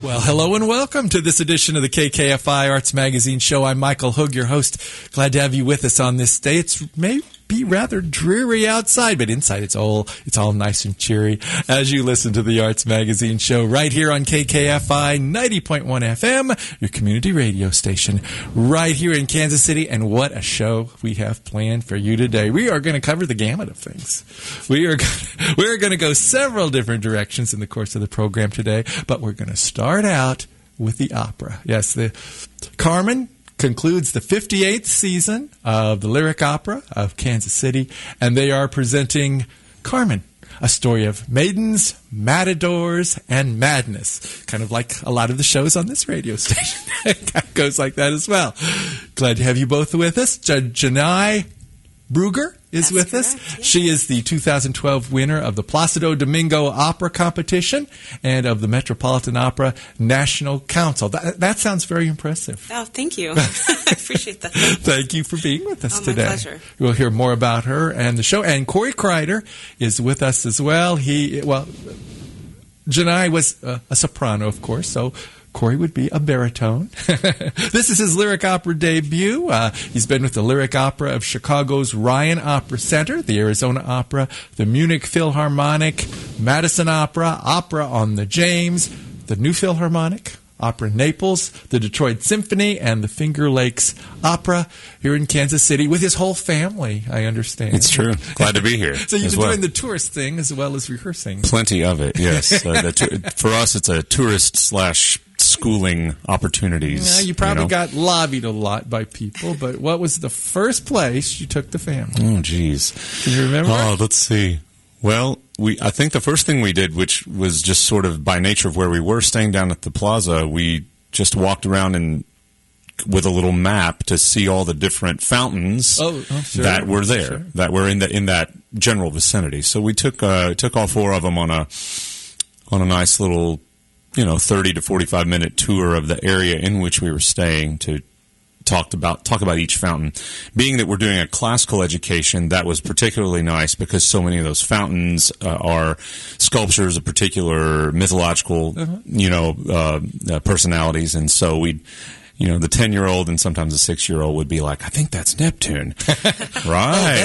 Well, hello and welcome to this edition of the KKFI Arts Magazine Show. I'm Michael Hoog, your host. Glad to have you with us on this day. It may be rather dreary outside, but inside it's all nice and cheery as you listen to the Arts Magazine Show right here on KKFI 90.1 FM, your community radio station right here in Kansas City. And what a show we have planned for you today. We are going to cover the gamut of things. We're going to go several different directions in the course of the program today, but we're going to start out with the opera. Yes, the Carmen concludes the 58th season of the Lyric Opera of Kansas City, and they are presenting Carmen, a story of maidens, matadors, and madness. Kind of like a lot of the shows on this radio station. It goes like that as well. Glad to have you both with us. Janai Brugger is That's with correct, us. yeah. She is the 2012 winner of the Placido Domingo Opera Competition and of the Metropolitan Opera National Council. That sounds very impressive. Oh, thank you. I appreciate that. Thank you for being with us Oh, my today. pleasure. We'll hear more about her and the show. And Corey Kreider is with us as well. Janai was a soprano, of course, so Corey would be a baritone. This is his lyric opera debut. He's been with the Lyric Opera of Chicago's Ryan Opera Center, the Arizona Opera, the Munich Philharmonic, Madison Opera, Opera on the James, the New Philharmonic, Opera Naples, the Detroit Symphony, and the Finger Lakes Opera here in Kansas City with his whole family, I understand. It's true. Glad to be here. So you've as been well. doing the tourist thing as well as rehearsing. Plenty of it, yes. For us, it's a tourist/schooling opportunities. Yeah, you probably got lobbied a lot by people, but what was the first place you took the family? Oh, geez. Can you remember? Oh, let's see. Well, I think the first thing we did, which was just sort of by nature of where we were staying down at the plaza, we just walked around with a little map to see all the different fountains Sure. that were there, Sure. that were in that general vicinity. So we took all four of them on a nice little 30 to 45 minute tour of the area in which we were staying to talk about each fountain. Being that we're doing a classical education, that was particularly nice because so many of those fountains are sculptures of particular mythological, personalities, and so we. The 10-year-old and sometimes the 6-year-old would be like, I think that's Neptune. Right.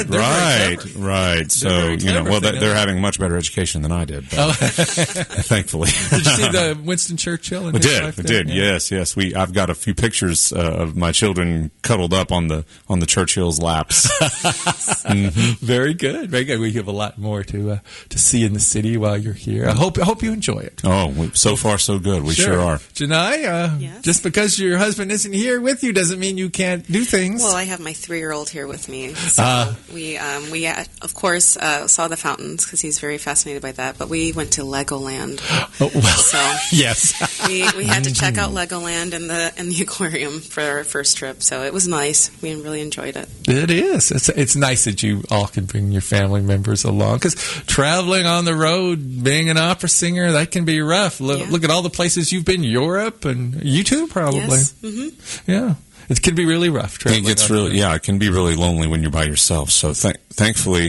So, they're having a much better education than I did, but thankfully. Did you see the Winston Churchill? We did. Yeah. Yes. I've got a few pictures of my children cuddled up on the Churchill's laps. Mm-hmm. Very good. We have a lot more to see in the city while you're here. I hope you enjoy it. Oh, so far so good. We sure are. Janai, Yes? just because your husband isn't here with you doesn't mean you can't do things. Well, I have my 3-year-old here with me. So we of course, saw the fountains because he's very fascinated by that. But we went to Legoland. Oh, well, So yes. we had to check out Legoland and the aquarium for our first trip. So it was nice. We really enjoyed it. It is. It's nice that you all can bring your family members along because traveling on the road, being an opera singer, that can be rough. Look at all the places you've been, Europe and you too, probably. Yes. Mm-hmm. Yeah. It can be really rough. It gets really, it can be really lonely when you're by yourself. So thankfully,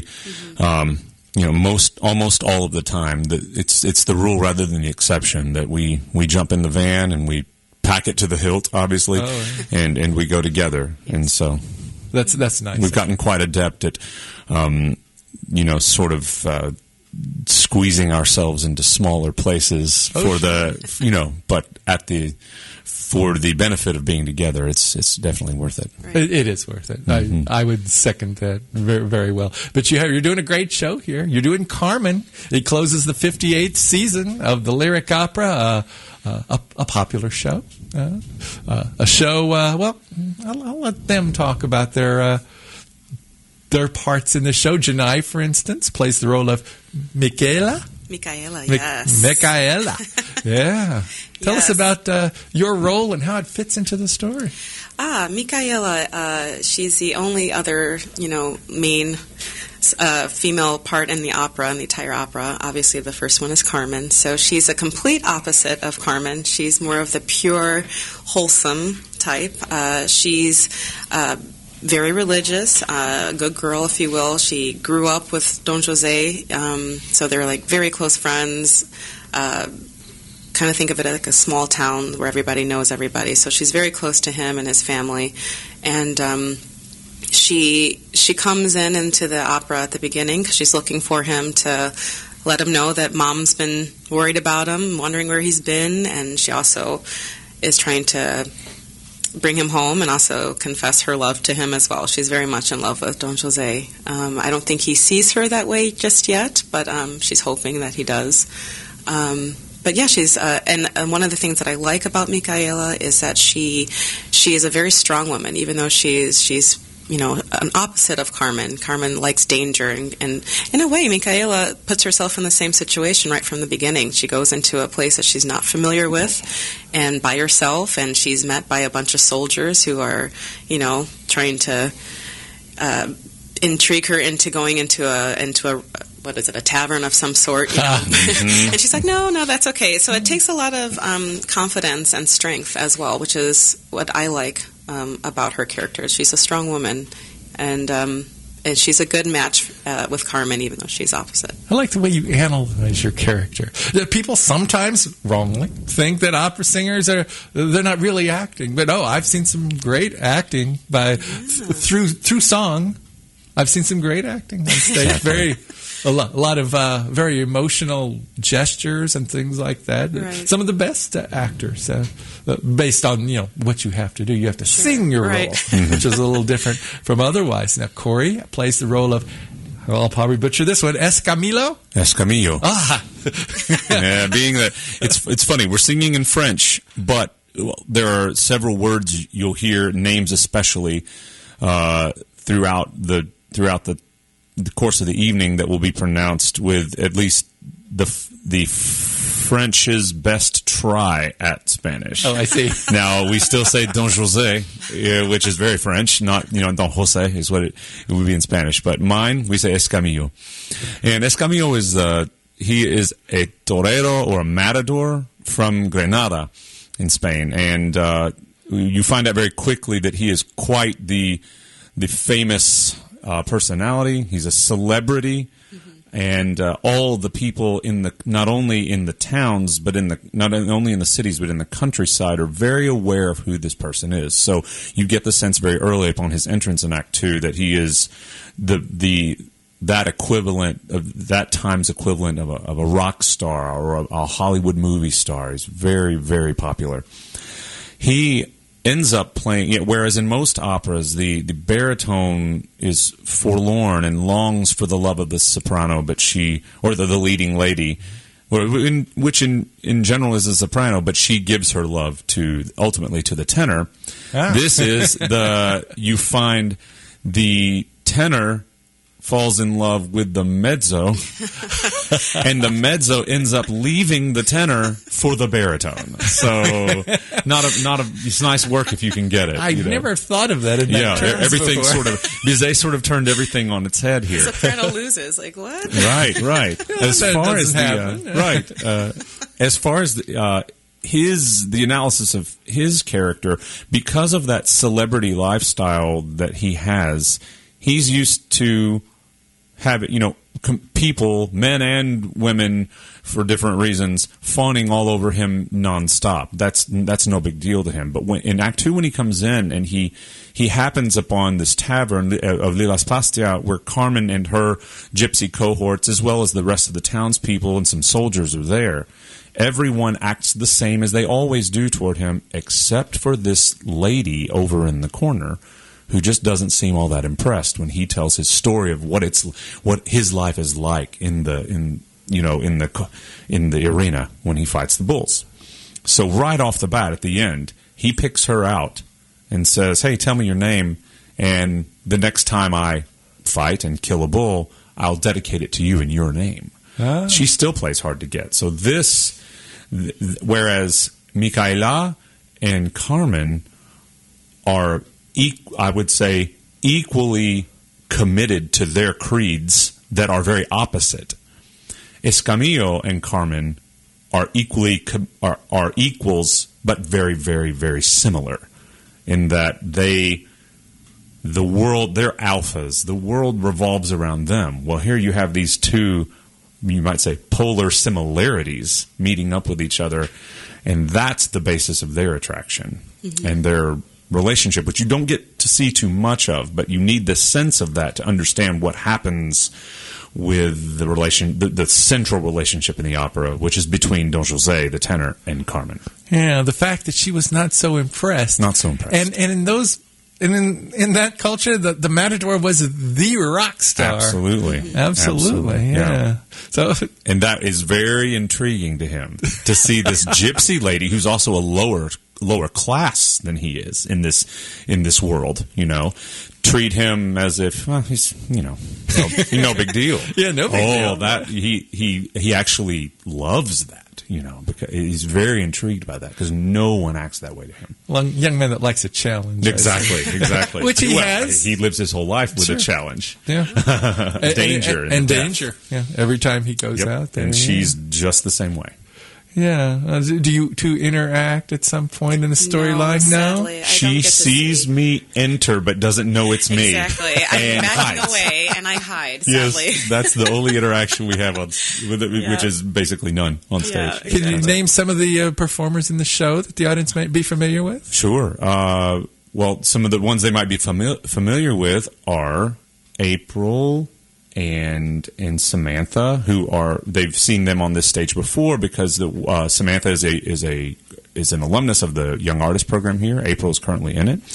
almost all of the time, it's the rule rather than the exception that we jump in the van and we pack it to the hilt, obviously, and we go together. Yes. And so that's nice. We've gotten quite adept at, squeezing ourselves into smaller places for the benefit of being together. It's definitely worth it. Right. It is worth it. Mm-hmm. I would second that very, very well. But you're doing a great show here. You're doing Carmen. It closes the 58th season of the Lyric Opera, a popular show. A show, I'll let them talk about their parts in the show. Janai, for instance, plays the role of Michaela, yes. Michaela. Yeah. Tell us about your role and how it fits into the story. Michaela, she's the only other, main female part in the opera, in the entire opera. Obviously, the first one is Carmen. So she's a complete opposite of Carmen. She's more of the pure, wholesome type. She's very religious, a good girl, if you will. She grew up with Don Jose, so they're like very close friends. kind of think of it like a small town where everybody knows everybody. So she's very close to him and his family, and she comes into the opera at the beginning because she's looking for him to let him know that Mom's been worried about him, wondering where he's been, and she also is trying to bring him home and also confess her love to him as well. She's very much in love with Don Jose. I don't think he sees her that way just yet, but she's hoping that he does. But yeah, she's and one of the things that I like about Micaela is that she is a very strong woman, even though she's an opposite of Carmen. Carmen likes danger, and in a way, Micaela puts herself in the same situation right from the beginning. She goes into a place that she's not familiar with, and by herself, and she's met by a bunch of soldiers who are, trying to intrigue her into going into a what is it, a tavern of some sort, Mm-hmm. And she's like, no, that's okay. So it takes a lot of confidence and strength as well, which is what I like about her character. She's a strong woman, and she's a good match with Carmen, even though she's opposite. I like the way you analyze your character. People sometimes wrongly think that opera singers they're not really acting, but I've seen some great acting through song. I've seen some great acting on stage. A lot of very emotional gestures and things like that. Right. Some of the best actors, based on what you have to do. You have to sing your role, which is a little different from otherwise. Now, Corey plays the role of, I'll probably butcher this one, Escamillo. Escamillo. Ah, Yeah, being that it's funny. We're singing in French, but there are several words you'll hear, names especially, throughout the course of the evening that will be pronounced with at least the French's best try at Spanish. Oh, I see. Now, we still say Don José, which is very French, not, Don José is what it would be in Spanish. But mine, we say Escamillo. And Escamillo he is a torero or a matador from Granada in Spain. And you find out very quickly that he is quite the famous personality. He's a celebrity, and all the people not only in the towns, but not only in the cities, but in the countryside, are very aware of who this person is. So you get the sense very early upon his entrance in Act 2 that he is that equivalent of that time's equivalent of a rock star or a Hollywood movie star. He's very, very popular. He ends up playing, whereas in most operas the baritone is forlorn and longs for the love of the soprano, but or the leading lady, which in general is a soprano, but she gives her love ultimately to the tenor. This is you find the tenor falls in love with the mezzo, and the mezzo ends up leaving the tenor for the baritone. So, it's nice work if you can get it. I've never thought of that. Everything Bizet sort of turned everything on its head here. Soprano loses, like what? Right. As far as the analysis of his character, because of that celebrity lifestyle that he has, he's used to have people, men and women, for different reasons, fawning all over him nonstop. That's no big deal to him. But in Act 2, when he comes in and he happens upon this tavern of Lilas Pastia, where Carmen and her gypsy cohorts, as well as the rest of the townspeople and some soldiers, are there, everyone acts the same as they always do toward him, except for this lady over in the corner, who just doesn't seem all that impressed when he tells his story of what his life is like in the arena when he fights the bulls. So right off the bat, at the end, he picks her out and says, "Hey, tell me your name, and the next time I fight and kill a bull, I'll dedicate it to you in your name." Oh. She still plays hard to get. So whereas Micaela and Carmen are, I would say, equally committed to their creeds that are very opposite, Escamillo and Carmen are equals, but very, very, very similar in that they're alphas. The world revolves around them. Well, here you have these two you might say, polar similarities meeting up with each other, and that's the basis of their attraction and their relationship, which you don't get to see too much of, but you need the sense of that to understand what happens with the central relationship in the opera, which is between Don José, the tenor, and Carmen. Yeah, the fact that she was not so impressed. Not so impressed. And in those... And in that culture, the matador was the rock star. Absolutely. Yeah. So, and that is very intriguing to him, to see this gypsy lady who's also a lower class than he is in this world, treat him as if he's no big deal. Yeah, no big deal. That he actually loves that. Because he's very intrigued by that, because no one acts that way to him. Well, a young man that likes a challenge. Exactly. Which he has. He lives his whole life with a challenge. Yeah. Danger. And danger. Yeah. Every time he goes out there. And she's just the same way. Yeah. Do you two interact at some point in the storyline? No, she sees me enter, but doesn't know it's me. Exactly. I'm backing away, and I hide, sadly. Yes, that's the only interaction we have with it, which is basically none on stage. Yeah, exactly. Can you name some of the performers in the show that the audience might be familiar with? Sure. Well, some of the ones they might be familiar with are April and Samantha, they've seen them on this stage before, because Samantha is an alumnus of the Young Artist program here. April is currently in it.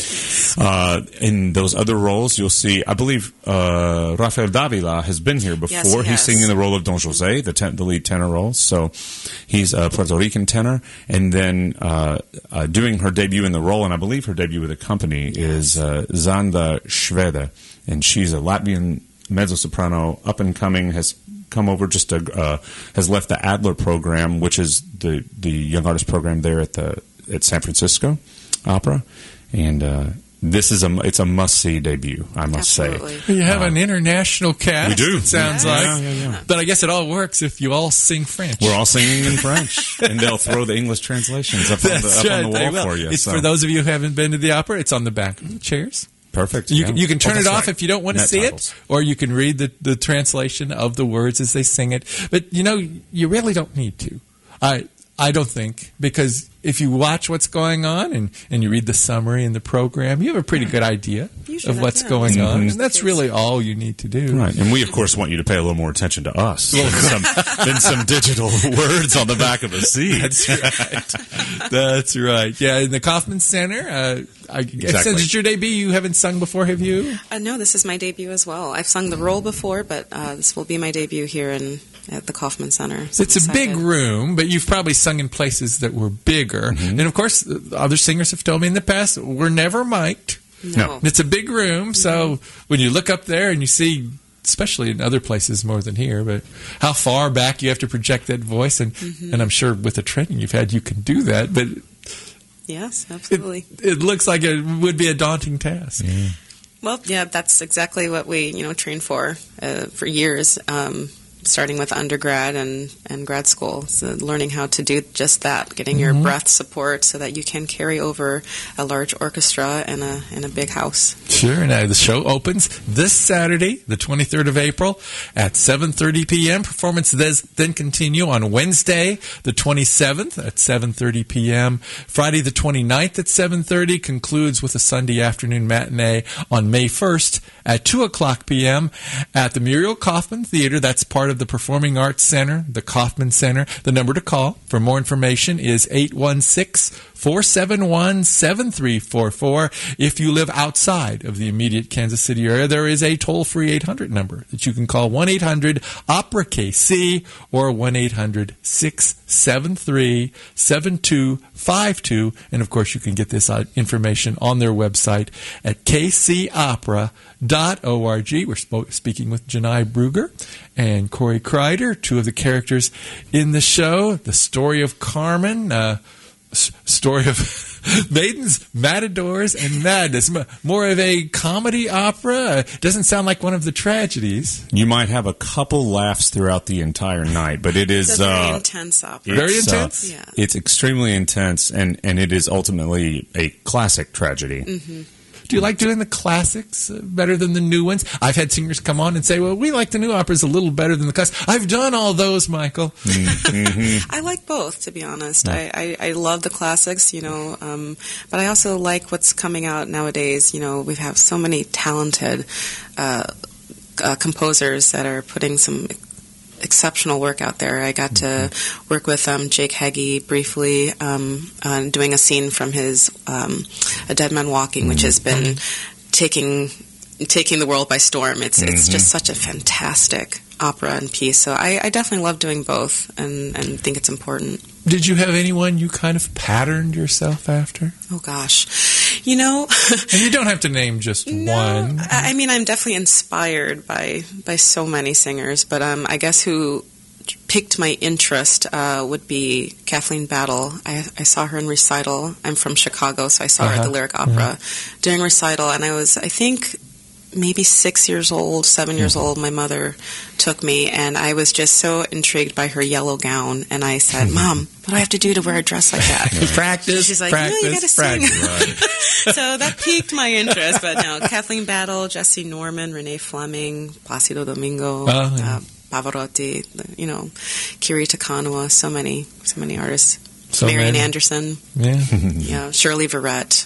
In those other roles, you'll see, I believe, Rafael Davila has been here before. Yes, he's singing the role of Don José, the lead tenor role. So he's a Puerto Rican tenor. And then doing her debut in the role, and I believe her debut with the company, is Zanda Šveda. And she's a Latvian mezzo-soprano, up and coming, has come over has left the Adler program, which is the Young Artist program there at San Francisco Opera, and it's a must-see debut, I must Absolutely. say. You have an international cast. We do. It sounds like. Yeah. But I guess it all works if you all sing French. We're all singing in French, and they'll throw the English translations up on the wall for you. It's for those of you who haven't been to the opera. It's on the back of the chairs. Perfect. You can turn it off if you don't want to see titles. it, or you can read the translation of the words as they sing it. But you really don't need to. I don't think, because if you watch what's going on and you read the summary and the program, you have a pretty good idea of what's going on. And that's really all you need to do. Right. And we, of course, want you to pay a little more attention to us than some digital words on the back of a CD. That's right. That's right. Yeah, in the Kaufman Center. I guess Exactly. since it's your debut, you haven't sung before, have you? No, this is my debut as well. I've sung the role before, but this will be my debut here at the Kaufman Center. So it's a big room, but you've probably sung in places that were bigger. And of course, other singers have told me in the past, we're never mic'd. No. It's a big room, so when you look up there and you see, especially in other places more than here, but how far back you have to project that voice, and I'm sure with the training you've had, you can do that, but Yes, absolutely. it looks like it would be a daunting task. Yeah. Well, yeah, that's exactly what we trained for years, starting with undergrad and grad school. So learning how to do just that, getting your breath support so that you can carry over a large orchestra in a big house. Sure. Now the show opens this Saturday, the 23rd of April, at 7:30 p.m. Performance then continue on Wednesday, the 27th at 7:30 p.m. Friday, the 29th at 7:30 concludes with a Sunday afternoon matinee on May 1st at 2:00 p.m. at the Muriel Kaufman Theater. That's part of the Performing Arts Center, the Kaufman Center. The number to call for more information is 816-471-7344. If you live outside of the immediate Kansas City area, there is a toll-free 800 number that you can call, 1-800-OPERA-KC or 1-800-673-7252. And, of course, you can get this information on their website at kcopera.org. We're speaking with Janai Brugger and Corey Kreider, two of the characters in the show. The story of Carmen, story of maidens, matadors, and madness. More of a comedy opera. Doesn't sound like one of the tragedies. You might have a couple laughs throughout the entire night, but it is It's a very intense opera. Very intense? Yeah. It's extremely intense, and it is ultimately a classic tragedy. Do you like doing the classics better than the new ones? I've had singers come on and say, well, we like the new operas a little better than the classics. I've done all those, Michael. I like both, to be honest. I love the classics, but I also like what's coming out nowadays. We have so many talented composers that are putting some exceptional work out there. I got to work with Jake Heggie briefly on doing a scene from his A Dead Man Walking, which has been taking the world by storm. It's just such a fantastic opera and piece. So I definitely love doing both and think it's important. Did you have anyone you kind of patterned yourself after? Oh, gosh. And you don't have to name just one. I mean, I'm definitely inspired by so many singers, but I guess who piqued my interest would be Kathleen Battle. I saw her in recital. I'm from Chicago, so I saw her at the Lyric Opera during recital, and I was, I think, maybe 6 years old, 7 years old. My mother took me, and I was just so intrigued by her yellow gown, and I said, Mom, what do I have to do to wear a dress like that? Practice, she's like, practice, you gotta sing. Right. So that piqued my interest, but no, Kathleen Battle, Jesse Norman, Renee Fleming, Placido Domingo, Pavarotti, Kiri Takanawa, so many artists. Marian Anderson, Shirley Verrett.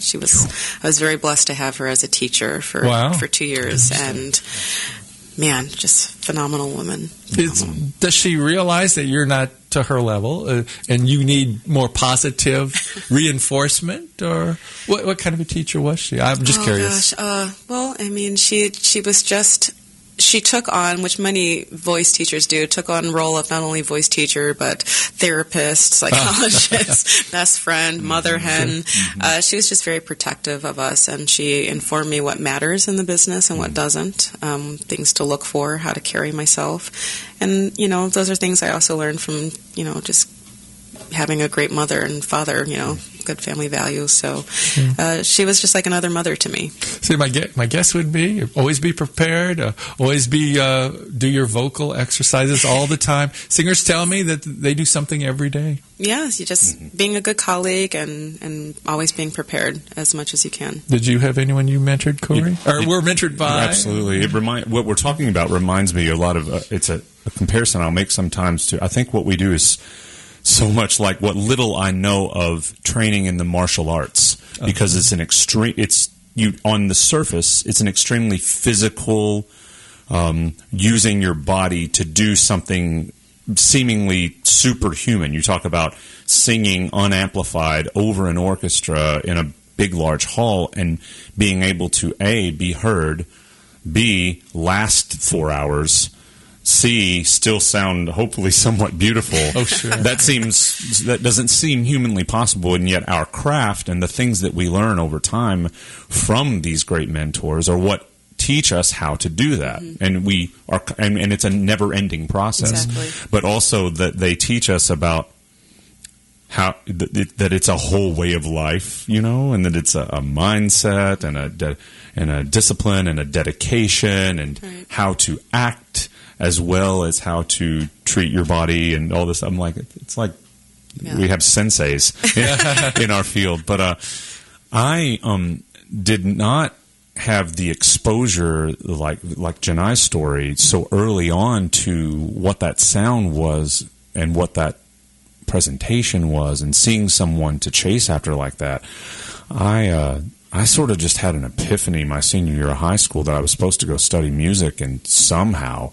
I was very blessed to have her as a teacher for 2 years, and man, just phenomenal woman. Does she realize that you're not to her level, and you need more positive reinforcement, or what kind of a teacher was she? I'm just curious. Gosh. Well, I mean, she was just. She took on, which many voice teachers do, took on role of not only voice teacher, but therapist, psychologist, best friend, mother hen. She was just very protective of us, and she informed me what matters in the business and what doesn't, things to look for, how to carry myself. And, those are things I also learned from, just having a great mother and father, good family values. So she was just like another mother to me. See, my guess would be always be prepared, always be do your vocal exercises all the time. Singers tell me that they do something every day. Yeah, you just being a good colleague and always being prepared as much as you can. Did you have anyone you mentored, Corey? Or were mentored by? Absolutely. What we're talking about reminds me a lot of, it's a comparison I'll make sometimes to, I think what we do is so much like what little I know of training in the martial arts, because it's on the surface, it's an extremely physical, using your body to do something seemingly superhuman. You talk about singing unamplified over an orchestra in a big, large hall and being able to A, be heard, B, last 4 hours, C, still sound hopefully somewhat beautiful. Oh, sure. That doesn't seem humanly possible, and yet our craft and the things that we learn over time from these great mentors are what teach us how to do that. And we are, and it's a never-ending process. Exactly. But also that they teach us about how that it's a whole way of life, and that it's a mindset and a discipline and a dedication and how to act, as well as how to treat your body and all this. I'm like, it's like we have senseis in our field. But I did not have the exposure like Janai's story so early on to what that sound was and what that presentation was, and seeing someone to chase after like that. I sort of just had an epiphany my senior year of high school that I was supposed to go study music, and somehow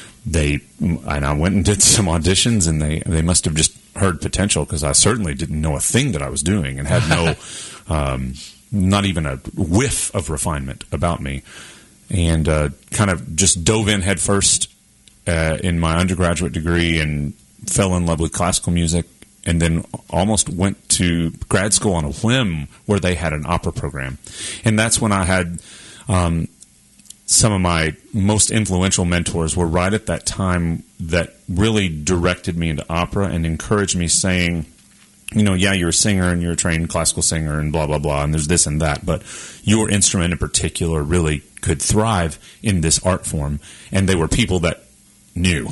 I went and did some auditions, and they must have just heard potential, because I certainly didn't know a thing that I was doing and had no, not even a whiff of refinement about me, and kind of just dove in head first in my undergraduate degree and fell in love with classical music, and then almost went to grad school on a whim where they had an opera program. And that's when I had some of my most influential mentors were right at that time that really directed me into opera and encouraged me, saying, you're a singer and you're a trained classical singer and blah, blah, blah, and there's this and that, but your instrument in particular really could thrive in this art form. And they were people that knew.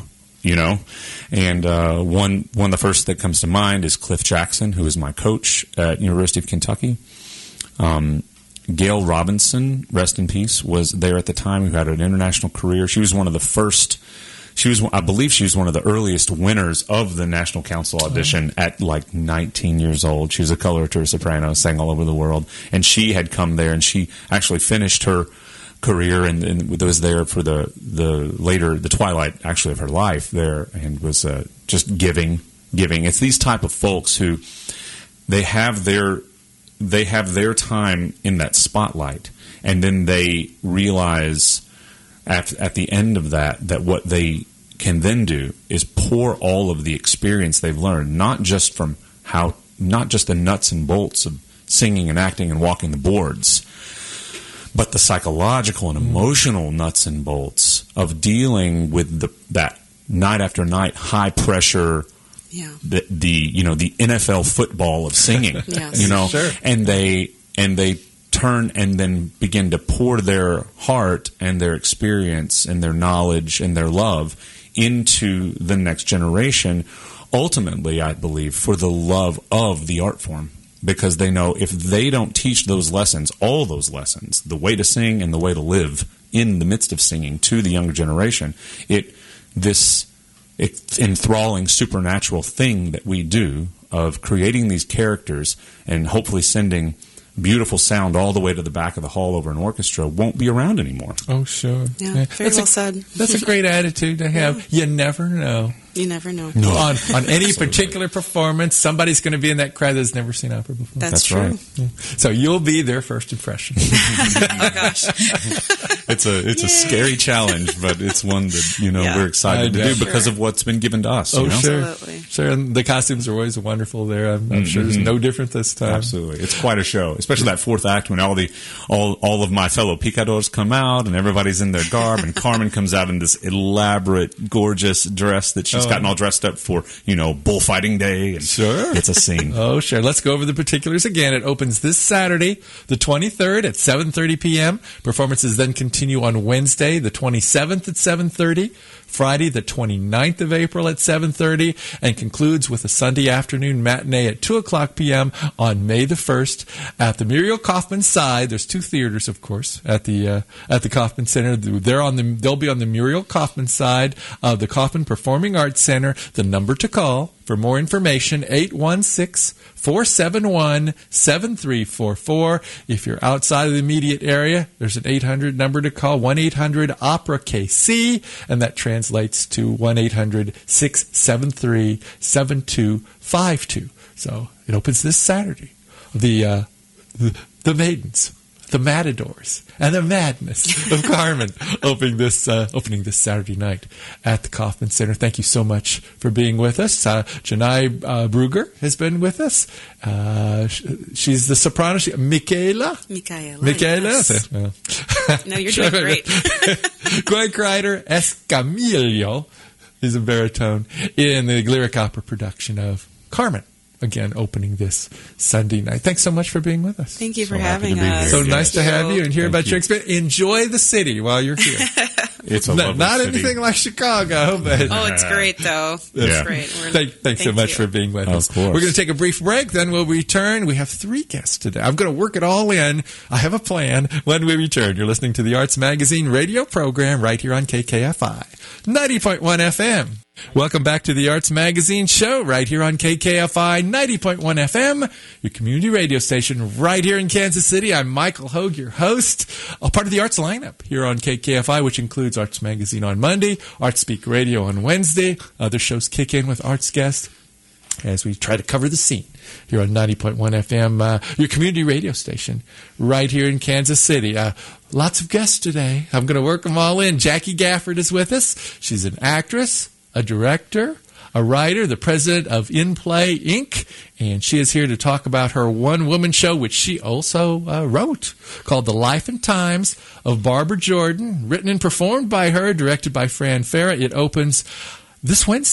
And one of the first that comes to mind is Cliff Jackson, who is my coach at University of Kentucky. Gail Robinson, rest in peace, was there at the time, who had an international career. She was one of the first. I believe she was one of the earliest winners of the National Council audition at like 19 years old. She was a coloratura soprano, sang all over the world, and she had come there, and she actually finished her career and was there for the twilight actually of her life there, and was just giving. It's these type of folks who they have their time in that spotlight, and then they realize at the end of that what they can then do is pour all of the experience they've learned, not just the nuts and bolts of singing and acting and walking the boards, but the psychological and emotional nuts and bolts of dealing with that night after night high pressure. Yeah. The NFL football of singing. Yes. Sure. And they turn and then begin to pour their heart and their experience and their knowledge and their love into the next generation, ultimately, I believe, for the love of the art form. Because they know if they don't teach those lessons, all those lessons, the way to sing and the way to live in the midst of singing to the younger generation, this enthralling supernatural thing that we do of creating these characters and hopefully sending beautiful sound all the way to the back of the hall over an orchestra won't be around anymore. Oh, sure. Yeah, very well said. That's a great attitude to have. Yeah. You never know. You never know. No. On any particular performance, somebody's going to be in that crowd that's never seen opera before. That's true. Right. Yeah. So you'll be their first impression. Oh, gosh. It's a scary challenge, but it's one that we're excited to do because of what's been given to us. Oh, sure. Absolutely. Sure. And the costumes are always wonderful there. I'm sure it's no different this time. Absolutely. It's quite a show, especially that fourth act when all of my fellow picadors come out and everybody's in their garb, and Carmen comes out in this elaborate, gorgeous dress that she's gotten all dressed up for, bullfighting day. And sure. It's a scene. Oh, sure. Let's go over the particulars again. It opens this Saturday, the 23rd at 7:30 p.m. Performances then continue on Wednesday, the 27th at 7:30, Friday, the 29th of April at 7:30, and concludes with a Sunday afternoon matinee at 2 o'clock p.m. on May the 1st at the Muriel Kaufman side. There's two theaters, of course, at the Kaufman Center. They'll be on the Muriel Kaufman side of the Kaufman Performing Arts Center. The number to call for more information, 816-471-7344. If you're outside of the immediate area, there's an 800 number to call, 1-800-OPERA-KC, and that translates to 1-800-673-7252. So it opens this Saturday. The Maidens, the Matadors, and the Madness of Carmen opening this Saturday night at the Kaufman Center. Thank you so much for being with us. Janai Brugger has been with us. She's the soprano. Michaela? Yes. No, you're doing great. Greg Kreider Escamillo is a baritone in the lyric opera production of Carmen. Again, opening this Sunday night. Thanks so much for being with us. Thank you for So happy having to be us. here. So nice to have you and hear Thank about you. your experience. Enjoy the city while you're here. It's a lovely Not city. anything like Chicago, but Oh, it's great, though. It's Yeah. great. thanks so much for being with us. Of course. We're going to take a brief break, then we'll return. We have 3 guests today. I'm going to work it all in. I have a plan when we return. You're listening to the Arts Magazine radio program right here on KKFI 90.1 FM. Welcome back to the Arts Magazine show right here on KKFI 90.1 FM, your community radio station right here in Kansas City. I'm Michael Hogue, your host, a part of the arts lineup here on KKFI, which includes Arts Magazine on Monday, Arts Speak Radio on Wednesday. Other shows kick in with arts guests as we try to cover the scene here on 90.1 FM, your community radio station right here in Kansas City. Lots of guests today. I'm going to work them all in. Jackie Gafford is with us. She's an actress, a director, a writer, the president of In Play Inc., and she is here to talk about her one-woman show, which she also wrote, called The Life and Times of Barbara Jordan, written and performed by her, directed by Fran Farah. It opens this Wednesday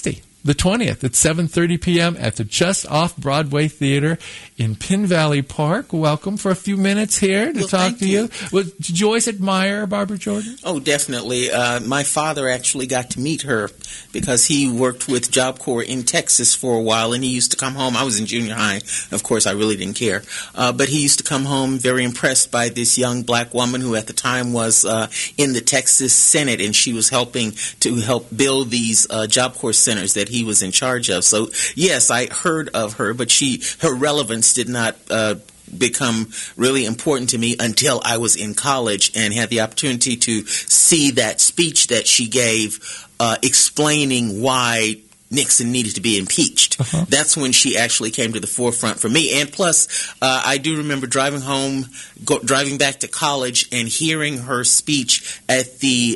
the 20th at 7:30 p.m. at the Just Off Broadway Theater in Penn Valley Park. Welcome for a few minutes here to talk to you. Well, did you always admire Barbara Jordan? Oh, definitely. My father actually got to meet her because he worked with Job Corps in Texas for a while, and he used to come home. I was in junior high. Of course, I really didn't care. But he used to come home very impressed by this young black woman who at the time was in the Texas Senate, and she was helping to help build these Job Corps centers that he was in charge of. So, yes, I heard of her, but her relevance did not become really important to me until I was in college and had the opportunity to see that speech that she gave explaining why Nixon needed to be impeached. That's when she actually came to the forefront for me. And plus, I do remember driving back to college and hearing her speech at the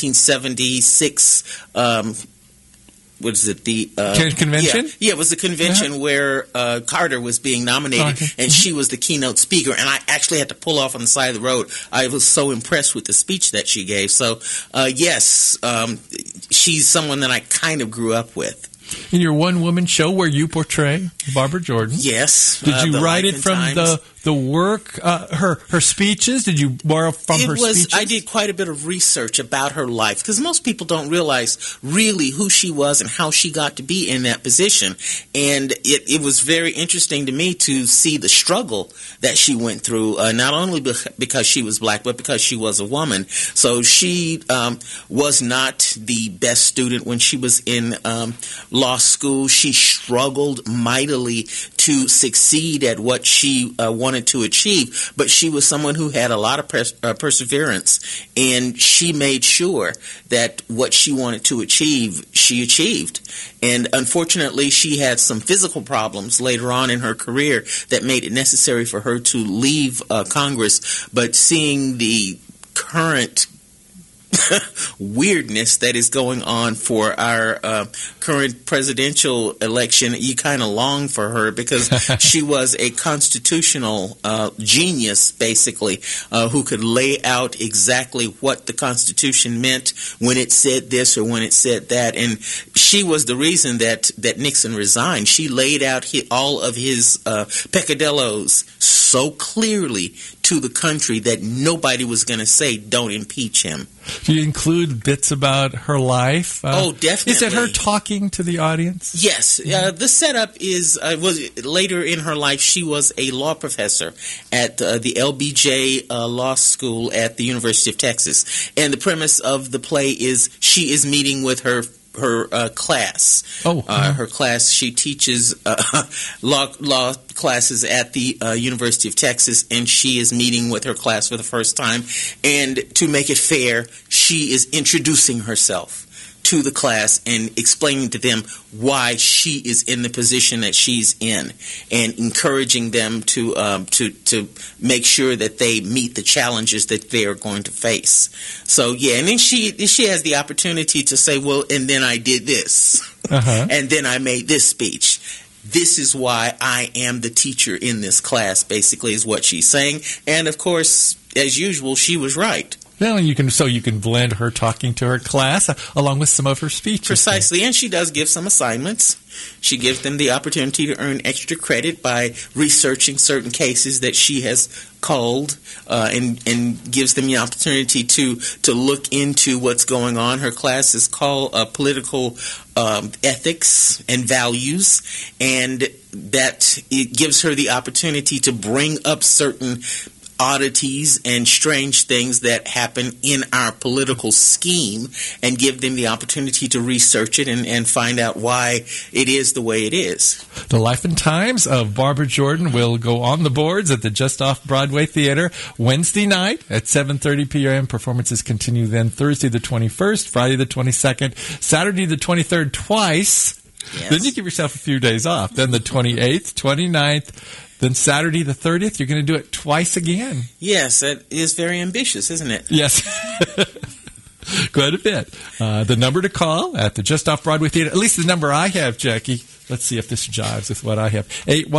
1976 what is it? The convention? Yeah, it was the convention where Carter was being nominated, and she was the keynote speaker. And I actually had to pull off on the side of the road. I was so impressed with the speech that she gave. So, yes, she's someone that I kind of grew up with. In your one-woman show where you portray Barbara Jordan? Yes. Did you write it from the work, her speeches? Did you borrow from her speeches? I did quite a bit of research about her life because most people don't realize really who she was and how she got to be in that position. And it was very interesting to me to see the struggle that she went through, not only because she was black, but because she was a woman. So she was not the best student when she was in law school. She struggled mightily to succeed at what she wanted to achieve, but she was someone who had a lot of perseverance, and she made sure that what she wanted to achieve, she achieved. And unfortunately, she had some physical problems later on in her career that made it necessary for her to leave Congress. But seeing the current weirdness that is going on for our current presidential election, you kind of long for her because she was a constitutional genius, basically, who could lay out exactly what the Constitution meant when it said this or when it said that. And she was the reason that Nixon resigned. She laid out all of his peccadillos so clearly to the country that nobody was going to say, don't impeach him. Do you include bits about her life? Oh, definitely. Is it her talking to the audience? Yes. The setup was later in her life, she was a law professor at the LBJ Law School at the University of Texas. And the premise of the play is she is meeting with her class. Her class, she teaches law classes at the University of Texas, and she is meeting with her class for the first time. And to make it fair, she is introducing herself to the class and explaining to them why she is in the position that she's in, and encouraging them to make sure that they meet the challenges that they are going to face. So and then she has the opportunity to say, well, and then I did this, and then I made this speech. This is why I am the teacher in this class, basically, is what she's saying. And of course, as usual, she was right. Well, you can blend her talking to her class along with some of her speeches. Precisely, and she does give some assignments. She gives them the opportunity to earn extra credit by researching certain cases that she has called, and gives them the opportunity to look into what's going on. Her class is called Political Ethics and Values, and that it gives her the opportunity to bring up certain oddities and strange things that happen in our political scheme and give them the opportunity to research it and find out why it is the way it is. The Life and Times of Barbara Jordan will go on the boards at the Just Off Broadway Theater Wednesday night at 7:30 p.m. Performances continue then Thursday the 21st, Friday the 22nd, Saturday the 23rd twice. Yes. Then you give yourself a few days off. Then the 28th, 29th, then Saturday the 30th, you're going to do it twice again. Yes, that is very ambitious, isn't it? Yes. Quite a bit. The number to call at the Just Off Broadway Theater, at least the number I have, Jackie. Let's see if this jives with what I have.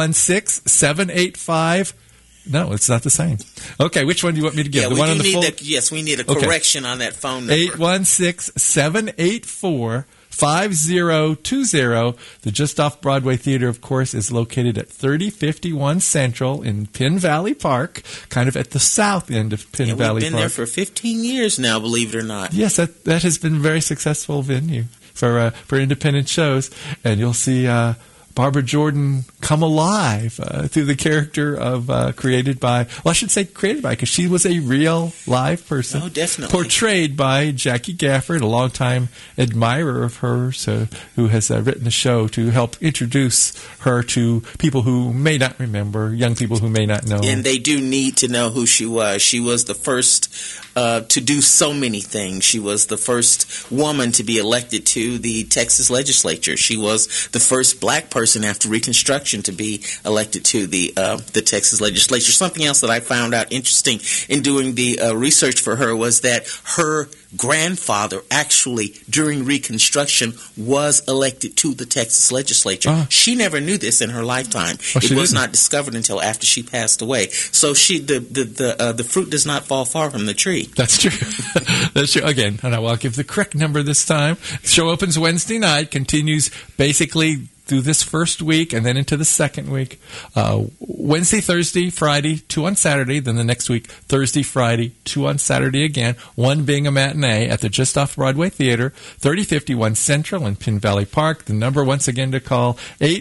816-785. No, it's not the same. Okay, which one do you want me to give? Yeah, the one on the phone? Yes, we need a correction on that phone number. 816-784 5020. The Just Off Broadway Theater, of course, is located at 3051 Central in Penn Valley Park, kind of at the south end of Penn Valley Park. We've been there for 15 years now, believe it or not. Yes, that has been a very successful venue for independent shows, and you'll see Barbara Jordan come alive through the character of created by, because she was a real live person. Oh, definitely. Portrayed by Jackie Gafford, a longtime admirer of hers, who has written the show to help introduce her to people who may not remember, young people who may not know. And they do need to know who she was. She was the first to do so many things. She was the first woman to be elected to the Texas legislature. She was the first black person after Reconstruction to be elected to the Texas legislature. Something else that I found out interesting in doing the research for her was that her grandfather actually during Reconstruction was elected to the Texas legislature. She never knew this in her lifetime. It was not discovered until after she passed away. So the fruit does not fall far from the tree. That's true. That's true. Again, and I will give the correct number this time. The show opens Wednesday night, continues basically through this first week and then into the second week. Wednesday, Thursday, Friday, 2 on Saturday. Then the next week, Thursday, Friday, 2 on Saturday again. One being a matinee at the Just Off Broadway Theater, 3051 Central in Penn Valley Park. The number once again to call,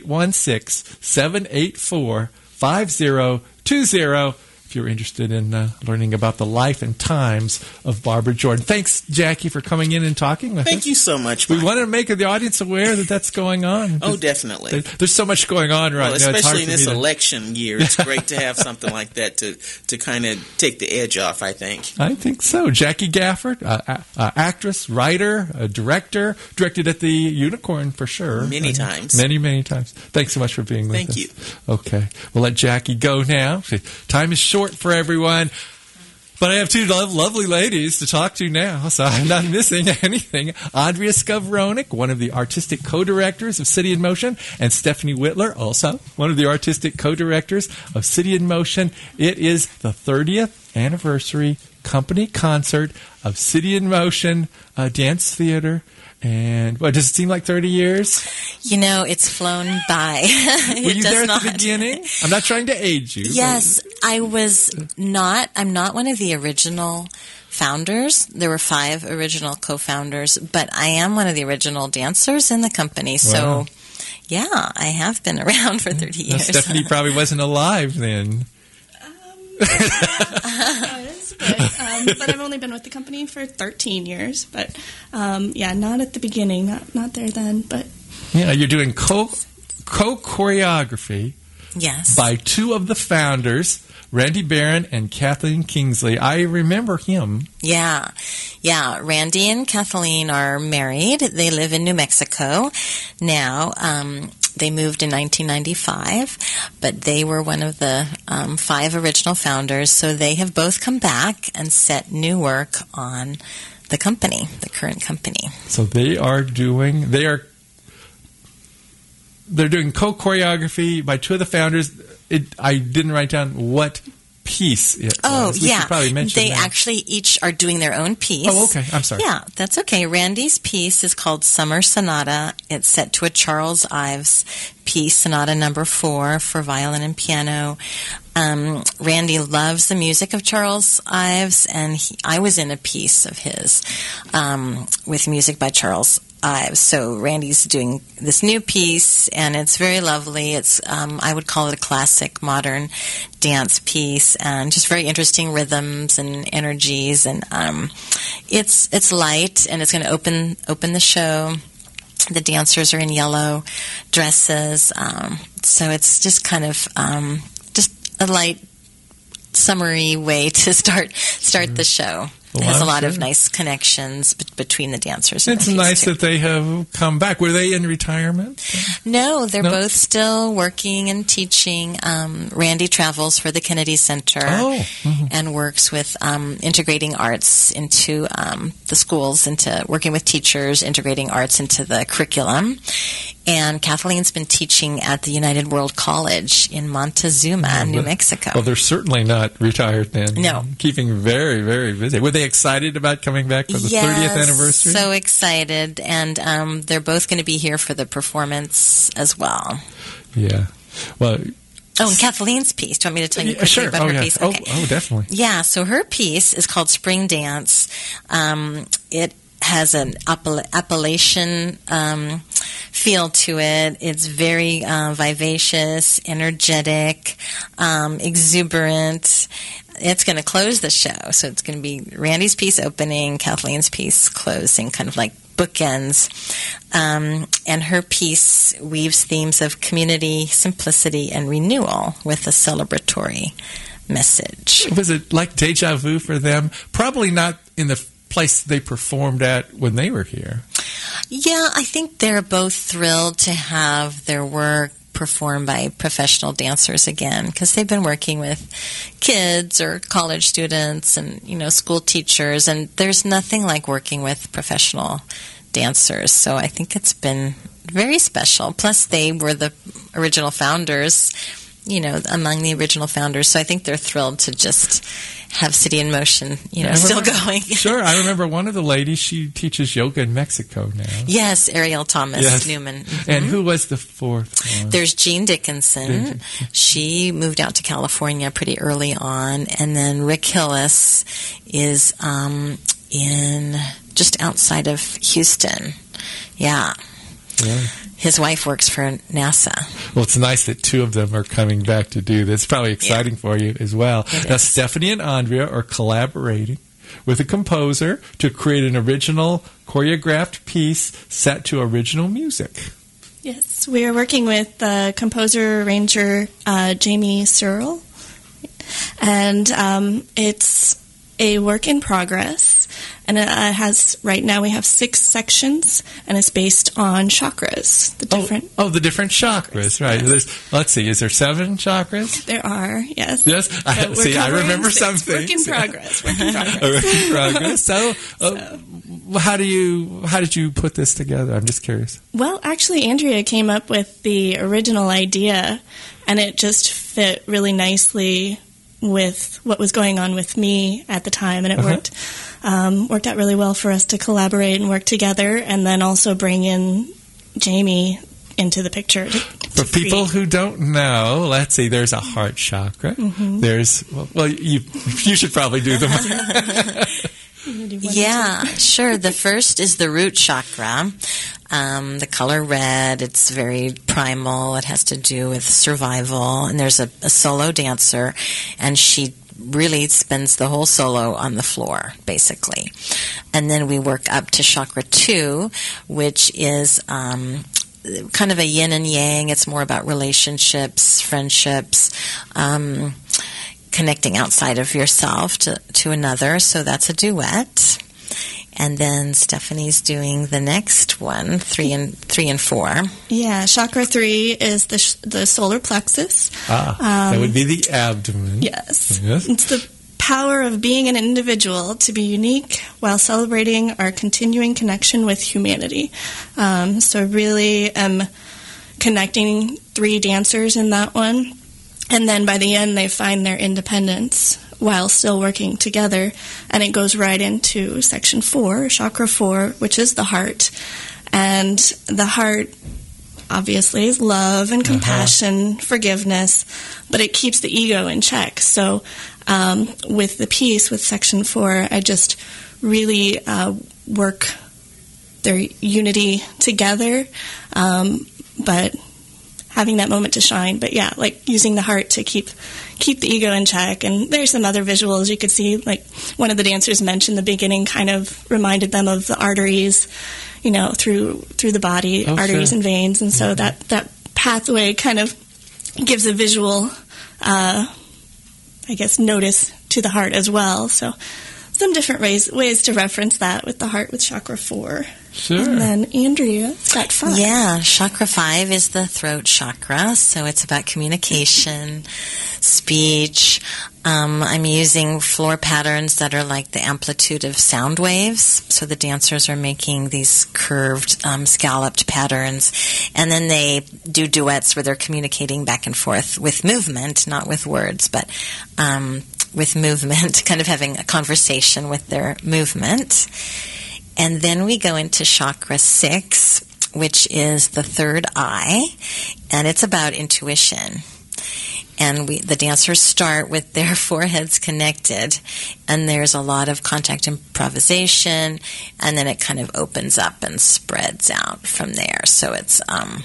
816-784-5020. If you're interested in learning about the life and times of Barbara Jordan. Thanks, Jackie, for coming in and talking with us. Thank you so much, Mike. We want to make the audience aware that that's going on. Oh, definitely. There's so much going on right now. Especially in this election year. It's great to have something like that to kind of take the edge off, I think. I think so. Jackie Gafford, actress, writer, director, directed at the Unicorn for sure. Many times. Many times. Thanks so much for being with us. Thank you. Okay. We'll let Jackie go now. Time is short for everyone, but I have two lovely ladies to talk to now, so I'm not missing anything. Andrea Skowronek, one of the artistic co-directors of City in Motion, and Stephanie Whitler, also one of the artistic co-directors of City in Motion. It is the 30th anniversary company concert of City in Motion Dance Theater. And does it seem like 30 years? You know, it's flown by. Were you there at the beginning? I'm not trying to age you. Yes, I was not. I'm not one of the original founders. There were 5 original co-founders, but I am one of the original dancers in the company. So, yeah, I have been around for 30 years. Stephanie probably wasn't alive then. But I've only been with the company for 13 years. But not at the beginning, not there then. But yeah, you're doing co-choreography. Yes, by 2 of the founders, Randy Barron and Kathleen Kingsley. I remember him. Yeah. Randy and Kathleen are married. They live in New Mexico now. They moved in 1995, but they were one of the 5 original founders, so they have both come back and set new work on the company, the current company. So they're doing co-choreography by 2 of the founders. I didn't write down what piece it was. Yeah. Probably they actually each are doing their own piece. Oh, okay. I'm sorry. Yeah, that's okay. Randy's piece is called Summer Sonata. It's set to a Charles Ives piece, Sonata Number 4 for violin and piano. Randy loves the music of Charles Ives, and I was in a piece of his with music by Charles Ives. So Randy's doing this new piece, and it's very lovely. It's I would call it a classic modern dance piece, and just very interesting rhythms and energies. And it's light, and it's going to open the show. The dancers are in yellow dresses, so it's just kind of just a light, summery way to start the show. It has a lot of nice connections between the dancers. It's nice that they have come back. Were they in retirement? No, they're both still working and teaching. Randy travels for the Kennedy Center and works with integrating arts into the schools, into working with teachers, integrating arts into the curriculum. And Kathleen's been teaching at the United World College in Montezuma, New Mexico. Well, they're certainly not retired then. No. Keeping very, very busy. Were they excited about coming back for the 30th anniversary? So excited. And they're both going to be here for the performance as well. Yeah. Well, oh, and Kathleen's piece. Do you want me to tell you quickly sure. about her piece? Okay. Oh, definitely. Yeah, so her piece is called Spring Dance. It has an Appalachian feel to it. It's very vivacious, energetic, exuberant. It's going to close the show, so it's going to be Randy's piece opening, Kathleen's piece closing, kind of like bookends. And her piece weaves themes of community, simplicity, and renewal with a celebratory message. Was it like deja vu for them? Probably not in the place they performed at when they were here. Yeah, I think they're both thrilled to have their work performed by professional dancers again, because they've been working with kids or college students and, school teachers, and there's nothing like working with professional dancers. So I think it's been very special. Plus, they were the original founders, among the original founders. So I think they're thrilled to just have City in Motion, still going. Sure. I remember one of the ladies, she teaches yoga in Mexico now. Yes, Ariel Thomas Newman. Mm-hmm. And who was the fourth one? There's Jean Dickinson. She moved out to California pretty early on. And then Rick Hillis is in just outside of Houston. Yeah. His wife works for NASA. Well, it's nice that two of them are coming back to do this. It's probably exciting for you as well. Now, Stephanie and Andrea are collaborating with a composer to create an original choreographed piece set to original music. Yes, we are working with composer-arranger Jamie Searle, and it's a work in progress, and it has, right now we have 6 sections, and it's based on chakras. The different the different chakras, right. Yes. Let's see, is there 7 chakras? There are, yes. Yes, I remember 6. some things. Work in progress. Work in progress. Work in progress. So, how did you put this together? I'm just curious. Well, actually, Andrea came up with the original idea, and it just fit really nicely with what was going on with me at the time, and it worked out really well for us to collaborate and work together, and then also bring in Jamie into the picture. For people who don't know, let's see, there's a heart chakra. Mm-hmm. There's, you should probably do them. Yeah, sure. The first is the root chakra. The color red, it's very primal. It has to do with survival. And there's a solo dancer, and she really spends the whole solo on the floor, basically. And then we work up to chakra 2, which is kind of a yin and yang. It's more about relationships, friendships, connecting outside of yourself to another. So that's a duet. And then Stephanie's doing the next one, 3 and 4. Yeah, chakra 3 is the solar plexus. That would be the abdomen. Yes. It's the power of being an individual to be unique while celebrating our continuing connection with humanity. So really connecting 3 dancers in that one. And then by the end, they find their independence while still working together. And it goes right into section 4, chakra 4, which is the heart. And the heart, obviously, is love and compassion, forgiveness, but it keeps the ego in check. So with the piece, with section 4, I just really work their unity together, but having that moment to shine. But yeah, like using the heart to keep the ego in check. And there's some other visuals you could see, like one of the dancers mentioned the beginning kind of reminded them of the arteries, through the body, arteries and veins. And so that pathway kind of gives a visual, notice to the heart as well. So some different ways to reference that with the heart with chakra 4. Sure. And then Andrea got 5. Yeah, chakra 5 is the throat chakra, so it's about communication, speech, I'm using floor patterns that are like the amplitude of sound waves. So the dancers are making these curved, scalloped patterns. And then they do duets where they're communicating back and forth with movement, not with words, but with movement, kind of having a conversation with their movement. And then we go into chakra 6, which is the third eye, and it's about intuition. And the dancers start with their foreheads connected, and there's a lot of contact improvisation, and then it kind of opens up and spreads out from there. So it's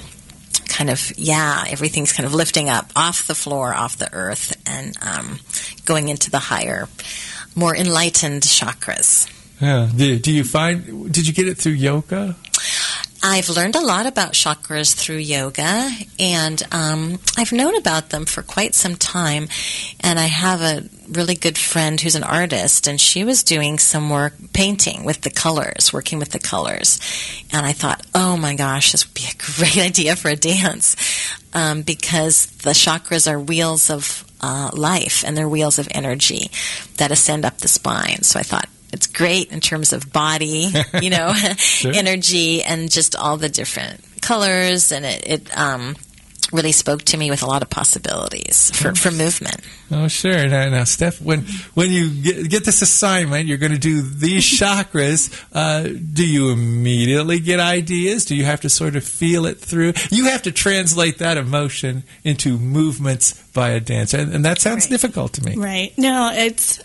everything's kind of lifting up off the floor, off the earth, and going into the higher, more enlightened chakras. Yeah. Did you get it through yoga? I've learned a lot about chakras through yoga, and I've known about them for quite some time. And I have a really good friend who's an artist, and she was doing some work painting with the colors, working with the colors. And I thought, oh my gosh, this would be a great idea for a dance, because the chakras are wheels of life, and they're wheels of energy that ascend up the spine. So I thought, it's great in terms of body, Sure. energy, and just all the different colors. And it really spoke to me with a lot of possibilities for movement. Oh, sure. Now, Steph, when you get this assignment, you're going to do these chakras. Do you immediately get ideas? Do you have to sort of feel it through? You have to translate that emotion into movements by a dancer, and that sounds difficult to me. Right. No, it's...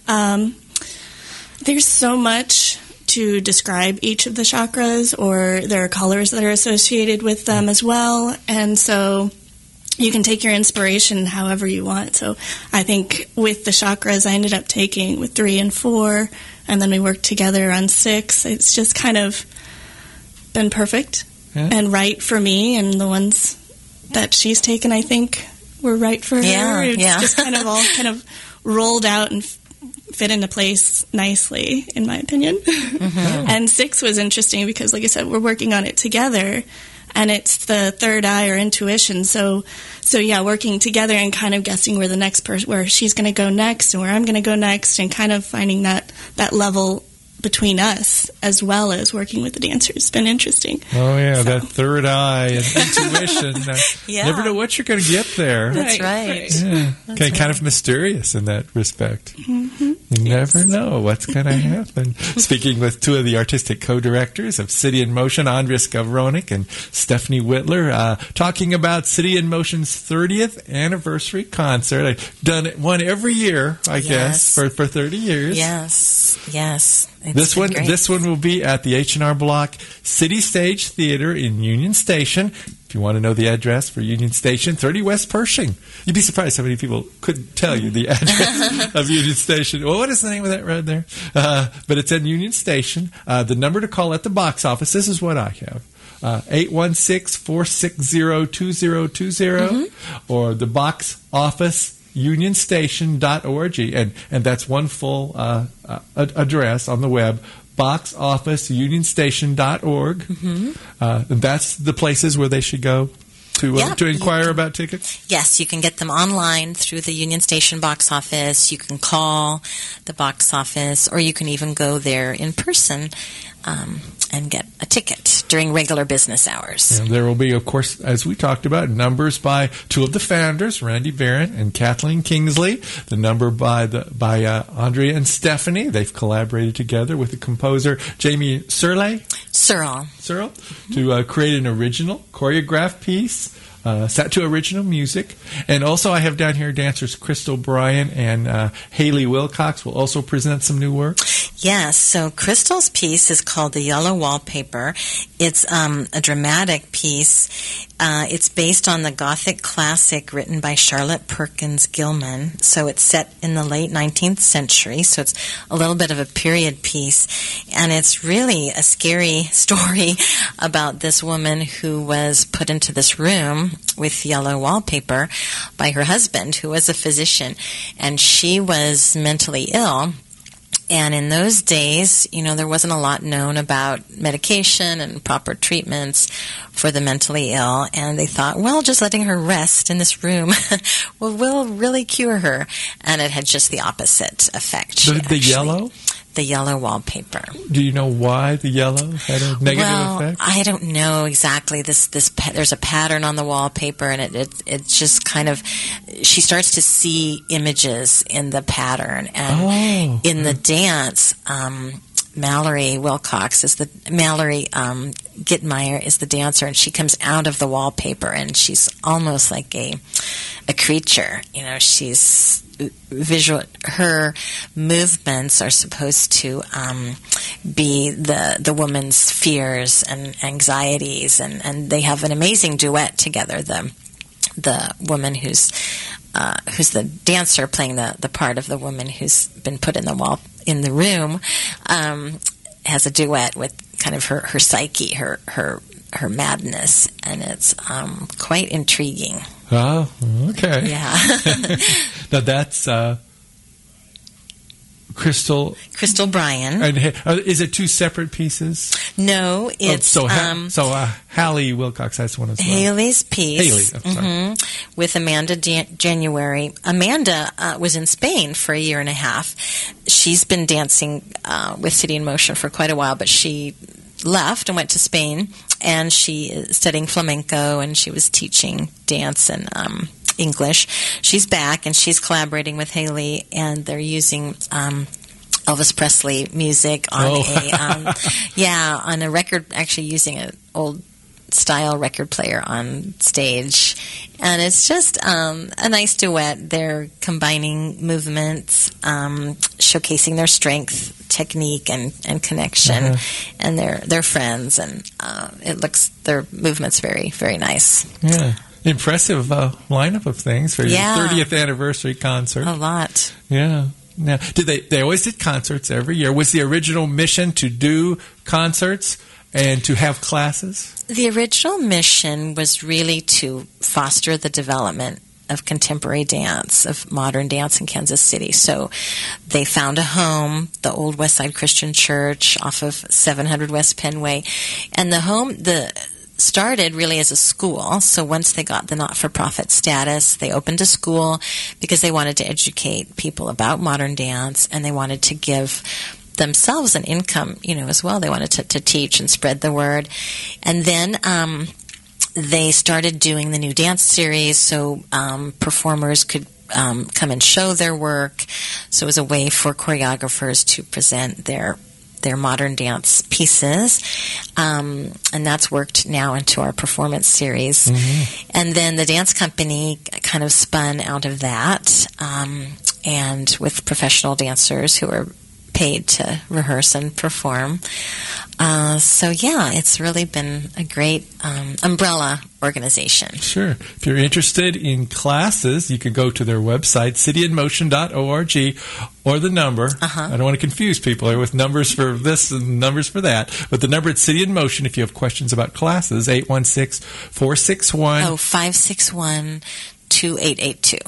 there's so much to describe each of the chakras, or there are colors that are associated with them as well. And so you can take your inspiration however you want. So I think with the chakras, I ended up taking with 3 and 4, and then we worked together on 6. It's just kind of been perfect and right for me, and the ones that she's taken, I think, were right for her. It's just kind of all kind of rolled out and fit into place nicely, in my opinion. Mm-hmm. And 6 was interesting because, like I said, we're working on it together, and it's the third eye or intuition. So yeah, working together and kind of guessing where the next person, where she's going to go next and where I'm going to go next, and kind of finding that level between us, as well as working with the dancers. It's been interesting. Oh, yeah, that third eye and intuition. Never know what you're going to get there. That's right. Yeah. Kind of mysterious in that respect. Mm-hmm. You never know what's going to happen. Speaking with 2 of the artistic co-directors of City in Motion, Andres Gavronik and Stephanie Whitler, talking about City in Motion's 30th anniversary concert. I've done one every year, I guess, for 30 years. Yes. This one will be at the H&R Block City Stage Theater in Union Station. If you want to know the address for Union Station, 30 West Pershing. You'd be surprised how many people couldn't tell you the address of Union Station. Well, what is the name of that road there? But it's in Union Station. The number to call at the box office, this is what I have. 816-460-2020 or the box office unionstation.org, and that's one full address on the web, boxofficeunionstation.org. And that's the places where they should go to inquire about tickets? Yes, you can get them online through the Union Station box office. You can call the box office, or you can even go there in person and get a ticket during regular business hours. And there will be, of course, as we talked about, numbers by 2 of the founders, Randy Barron and Kathleen Kingsley. The number by Andrea and Stephanie. They've collaborated together with the composer Jamie Searle to create an original choreographed piece set to original music. And also I have down here dancers Crystal Bryan and Haley Wilcox will also present some new work. Yes, so Crystal's piece is called The Yellow Wallpaper. It's a dramatic piece. It's based on the Gothic classic written by Charlotte Perkins Gilman. So it's set in the late 19th century, so it's a little bit of a period piece. And it's really a scary story about this woman who was put into this room with yellow wallpaper by her husband, who was a physician. And she was mentally ill. And in those days, there wasn't a lot known about medication and proper treatments for the mentally ill. And they thought, well, just letting her rest in this room will really cure her. And it had just the opposite effect. The yellow? The yellow wallpaper. Do you know why the yellow had a negative effect? I don't know exactly. There's a pattern on the wallpaper, and it just kind of, she starts to see images in the pattern, and in the dance, Mallory Gittmeyer is the dancer, and she comes out of the wallpaper, and she's almost like a creature. She's visual. Her movements are supposed to be the woman's fears and anxieties, and they have an amazing duet together. The woman who's the dancer playing the part of the woman who's been put in the room has a duet with kind of her psyche, her madness, and it's quite intriguing. Oh, okay. Yeah. Now that's Crystal Bryan. And is it two separate pieces? No, it's Hallie Wilcox has one as well. Haley's piece. Haley, I'm sorry. With Amanda January. Amanda was in Spain for a year and a half. She's been dancing with City in Motion for quite a while, but she left and went to Spain, and she is studying flamenco, and she was teaching dance and English. She's back, and she's collaborating with Haley, and they're using Elvis Presley music on on a record, actually using an old style record player on stage, and it's just a nice duet. They're combining movements, showcasing their strength, technique, and connection, and they're friends, and their movements very, very nice. Yeah. Impressive lineup of things for your 30th anniversary concert. A lot. Yeah. Now, they always did concerts every year. Was the original mission to do concerts and to have classes? The original mission was really to foster the development of contemporary dance, of modern dance in Kansas City. So they found a home, the old Westside Christian Church off of 700 West Penway. And the home started really as a school. So once they got the not-for-profit status, they opened a school because they wanted to educate people about modern dance, and they wanted to give themselves an income, as well. They wanted to teach and spread the word. And then they started doing the new dance series, so performers could come and show their work. So it was a way for choreographers to present their modern dance pieces, and that's worked now into our performance series. Mm-hmm. And then the dance company kind of spun out of that, and with professional dancers who are paid to rehearse and perform. It's really been a great umbrella organization. Sure. If you're interested in classes, you can go to their website, cityinmotion.org, or the number. I don't want to confuse people here with numbers for this and numbers for that, but the number at City in Motion, if you have questions about classes, 816-461... 561-2882.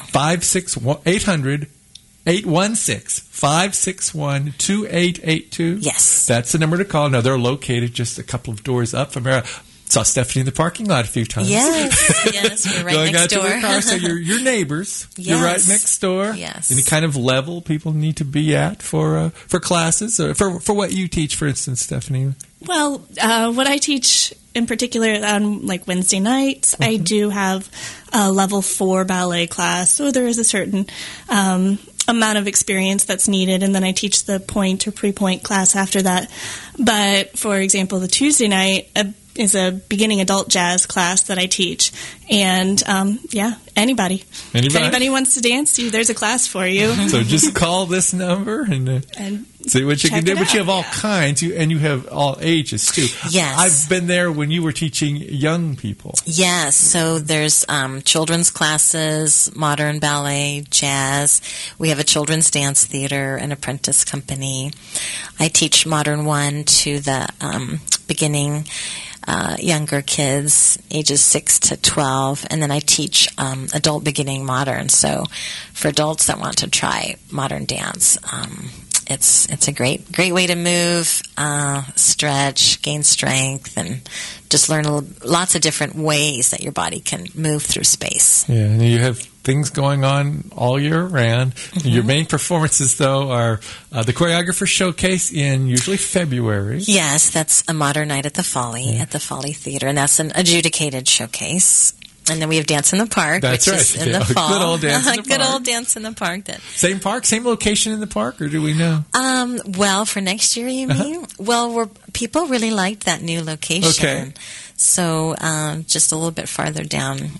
816-561-2882. Yes. That's the number to call. Now, they're located just a couple of doors up from there. Saw Stephanie in the parking lot a few times. Yes, we're right Going next out door. to the car, so you're neighbors. Yes. You're right next door. Yes. Any kind of level people need to be at for classes, or for what you teach, for instance, Stephanie? Well, what I teach in particular on Wednesday nights, I do have a level 4 ballet class, so there is a certain amount of experience that's needed, and then I teach the point or pre-point class after that. But for example, the Tuesday night is a beginning adult jazz class that I teach, and anybody. If anybody wants to dance, there's a class for you. So just call this number and see what you can do. But you have all kinds, and you have all ages too. Yes, I've been there when you were teaching young people. Yes, so there's children's classes, modern ballet, jazz. We have a children's dance theater, an apprentice company. I teach Modern 1 to the beginning younger kids, ages 6 to 12, and then I teach adult beginning modern. So for adults that want to try modern dance, It's a great way to move, stretch, gain strength, and just learn lots of different ways that your body can move through space. Yeah, and you have things going on all year round. Your main performances, though, are the Choreographer Showcase in usually February. Yes, that's A Modern Night at the Folly at the Folly Theater, and that's an adjudicated showcase. And then we have Dance in the Park, That's which right. is in the fall. Good old Dance in the Good Park. old Dance in the Park. Same park, same location in the park, or do we know? Well, for next year, you mean? Well, people really liked that new location. Okay. So just a little bit farther down,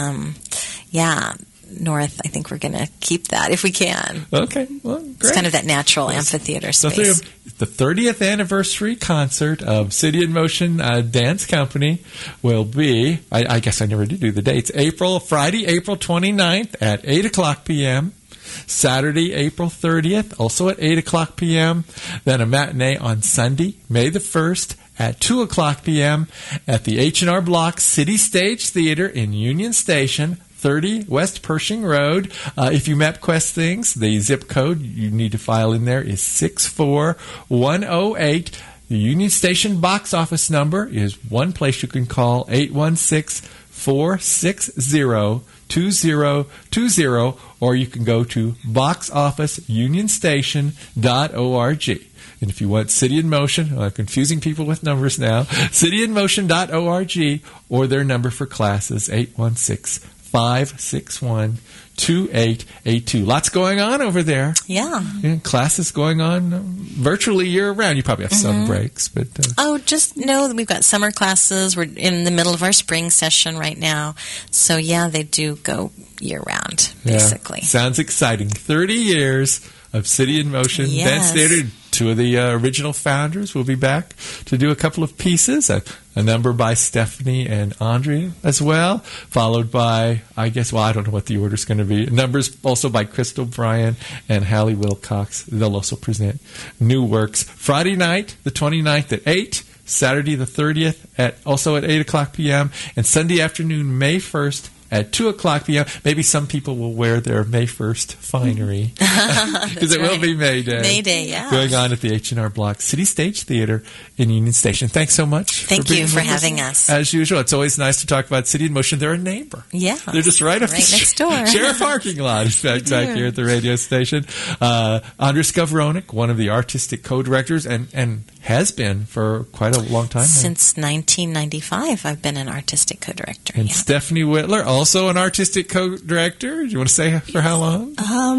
north, I think we're going to keep that if we can. Okay, well, great. It's kind of that natural amphitheater space. The 30th anniversary concert of City in Motion Dance Company will be, I guess I never did do the dates, Friday, April 29th at 8 o'clock p.m., Saturday, April 30th, also at 8 o'clock p.m., then a matinee on Sunday, May the 1st, at 2 o'clock p.m. at the H&R Block City Stage Theater in Union Station, 30 West Pershing Road. If you MapQuest things, the zip code you need to file in there is 64108. The Union Station box office number is one place you can call, 816-460-2020, or you can go to boxofficeunionstation.org. And if you want City in Motion, I'm confusing people with numbers now, cityinmotion.org, or their number for classes, 816-561-2882. Lots going on over there. Yeah. Classes going on virtually year-round. You probably have some breaks, but... just know that we've got summer classes. We're in the middle of our spring session right now. So, yeah, they do go year-round, basically. Yeah. Sounds exciting. 30 years of City in Motion Dance Theater. Two of the original founders will be back to do a couple of pieces, a number by Stephanie and Andrea as well, followed by, I don't know what the order's going to be, numbers also by Crystal Bryan and Hallie Wilcox. They'll also present new works. Friday night, the 29th at 8, Saturday the 30th also at 8 o'clock p.m., and Sunday afternoon, May 1st, at 2 o'clock p.m. Maybe some people will wear their May 1st finery. Because it will be May Day. May Day, yeah. Going on at the H&R Block City Stage Theater in Union Station. Thanks so much. Thank you for having us. As usual, it's always nice to talk about City in Motion. They're a neighbor. Yeah. They're just right next door. Share a parking lot, in fact, back here at the radio station. Andres Gavronik, one of the artistic co-directors, and has been for quite a long time. Since 1995, I've been an artistic co-director. And Stephanie Whitler, also an artistic co-director. Do you want to say for how long?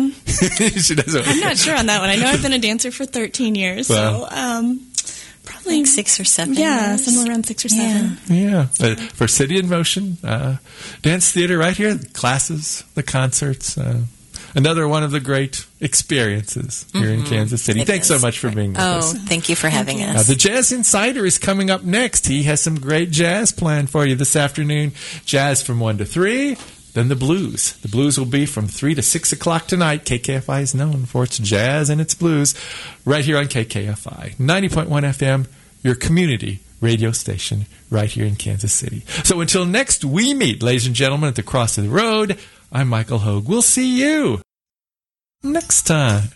She doesn't. I'm not sure on that one. I know I've been a dancer for 13 years, well, so probably 6 or 7 yeah, years. somewhere around 6 or 7. Yeah. But for City in Motion Dance Theater right here, the classes, the concerts, another one of the great experiences here in Kansas City. Thanks so much for being with us. Thank you for having us. The Jazz Insider is coming up next. He has some great jazz planned for you this afternoon. Jazz from 1 to 3. Then the blues. The blues will be from 3 to 6 o'clock tonight. KKFI is known for its jazz and its blues. Right here on KKFI. 90.1 FM, your community radio station right here in Kansas City. So until next we meet, ladies and gentlemen, at the cross of the road, I'm Michael Hogue. We'll see you next time.